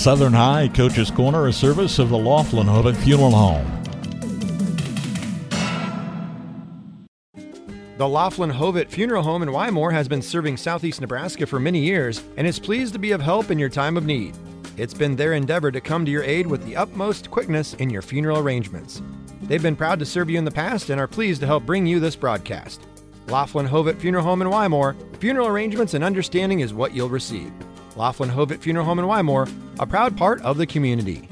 Southern High Coach's Corner, a service of the Laughlin Hovitt Funeral Home. The Laughlin Hovitt Funeral Home in Wymore has been serving southeast Nebraska for many years and is pleased to be of help in your time of need. It's been their endeavor to come to your aid with the utmost quickness in your funeral arrangements. They've been proud to serve you in the past and are pleased to help bring you this broadcast. Laughlin Hovitt Funeral Home in Wymore, funeral arrangements and understanding is what you'll receive. Laughlin Hovitt Funeral Home in Wymore, a proud part of the community.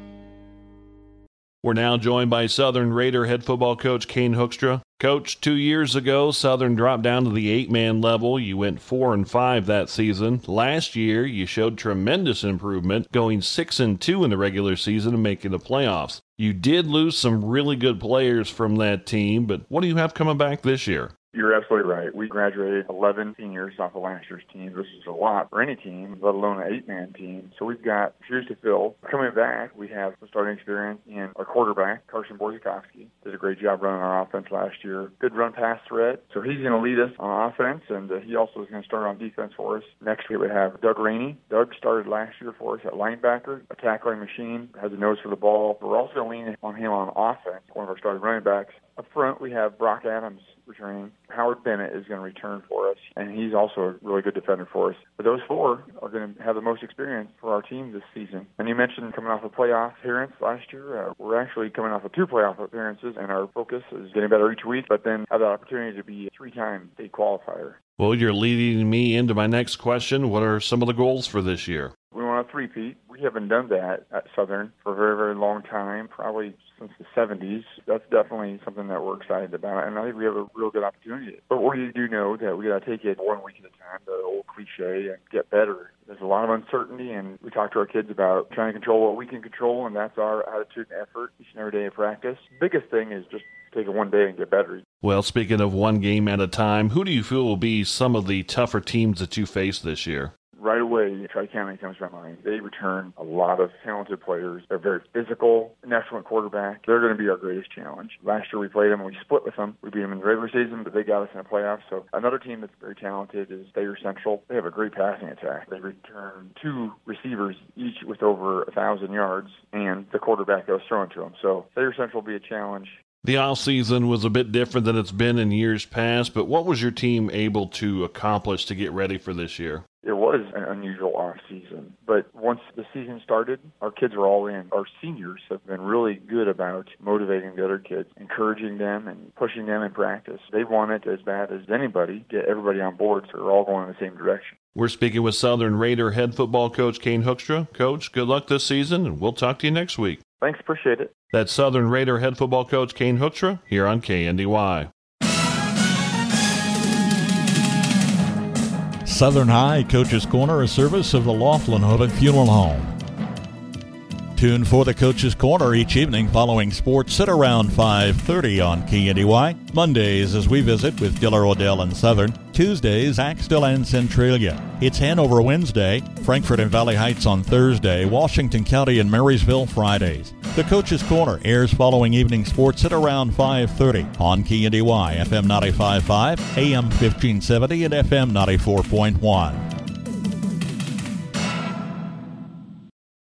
We're now joined by Southern Raider head football coach Kane Hoekstra. Coach, 2 years ago, Southern dropped down to the 8-man level. You went 4-5 that season. Last year, you showed tremendous improvement, going 6-2 in the regular season and making the playoffs. You did lose some really good players from that team, but what do you have coming back this year? You're absolutely right. We graduated 11 seniors off of last year's team. This is a lot for any team, let alone an 8-man team. So we've got shoes to fill. Coming back, we have some starting experience in our quarterback, Carson Borzakowski. Did a great job running our offense last year. Good run-pass threat. So he's going to lead us on offense, and he also is going to start on defense for us. Next we have Doug Rainey. Doug started last year for us at linebacker, a tackling machine, has a nose for the ball. We're also going to lean on him on offense, one of our starting running backs. Up front, we have Brock Adams returning. Howard Bennett is going to return for us, and he's also a really good defender for us. But those four are going to have the most experience for our team this season. And you mentioned coming off a playoff appearance last year. We're actually coming off of 2 playoff appearances, and our focus is getting better each week, but then have the opportunity to be a 3-time state qualifier. Well, you're leading me into my next question. What are some of the goals for this year? We want a three-peat. We haven't done that at Southern for a very, very long time, probably since the 70s. That's definitely something that we're excited about, and I think we have a real good opportunity. But we do know that we got to take it 1 week at a time, the old cliche, and get better. There's a lot of uncertainty, and we talk to our kids about trying to control what we can control, and that's our attitude and effort each and every day of practice. The biggest thing is just take it one day and get better. Well, speaking of one game at a time, who do you feel will be some of the tougher teams that you face this year? Right away, Tri-County comes to my mind. They return a lot of talented players. They're very physical, an excellent quarterback. They're going to be our greatest challenge. Last year we played them and we split with them. We beat them in the regular season, but they got us in the playoffs. So another team that's very talented is Thayer Central. They have a great passing attack. They return 2 receivers each with over 1,000 yards and the quarterback that was thrown to them. So Thayer Central will be a challenge. The offseason was a bit different than it's been in years past, but what was your team able to accomplish to get ready for this year? It was an unusual off-season, but once the season started, our kids are all in. Our seniors have been really good about motivating the other kids, encouraging them and pushing them in practice. They want it as bad as anybody, get everybody on board so we're all going in the same direction. We're speaking with Southern Raider head football coach Kane Hoekstra. Coach, good luck this season, and we'll talk to you next week. Thanks, appreciate it. That's Southern Raider head football coach Kane Hoekstra here on KNDY. Southern High Coach's Corner, a service of the Laughlin Hovitt Funeral Home. Tune for the Coach's Corner each evening following sports at around 5:30 on KNDY. Mondays as we visit with Diller Odell and Southern. Tuesdays, Axtell and Centralia. It's Hanover Wednesday, Frankfort and Valley Heights on Thursday, Washington County and Marysville Fridays. The Coach's Corner airs following evening sports at around 5:30 on KNDY, FM 95.5, AM 1570, and FM 94.1.